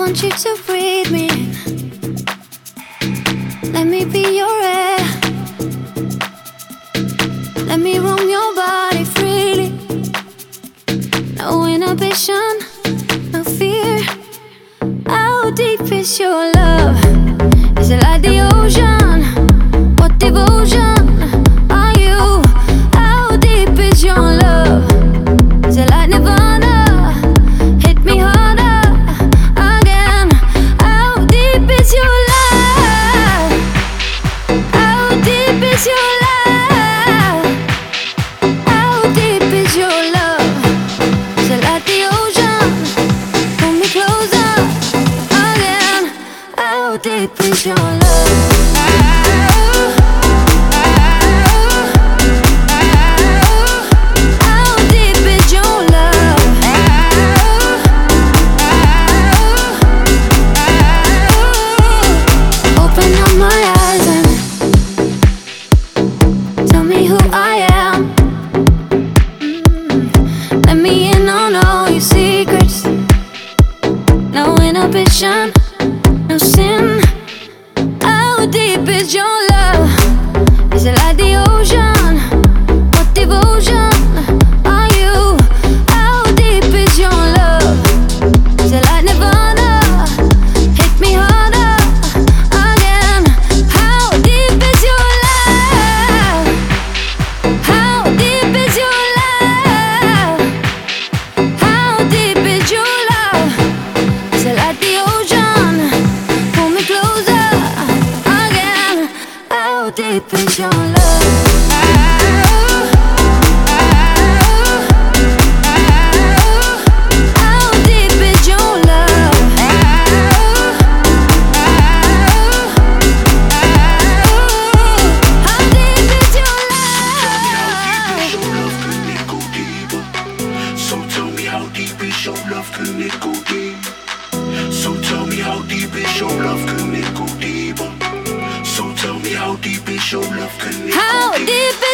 want you to breathe me. Let me be your air. Let me roam your body freely. No inhibition, no fear. How deep is your love? Is it like the ocean? What devotion are you? How deep is your love? Is it like Nirvana? Hit me harder again. How deep is your love? How deep is your love? How deep is your love? Is it like the ocean? Pull me closer again. How deep is your love? No sin. How deep is your love? Is it like the ocean? What devotion are you? How deep is your love? Is it like Nirvana? Hit me harder again. How deep is your love? How deep is your love? How deep is your love? Is it like the ocean? Pull me closer again. How deep is your love? How deep is your love? How deep is your love? So tell me how deep is your love, can it go deep? So tell me how deep is your love, can it go deeper? So tell me how deep is your love, can it go deeper? How deep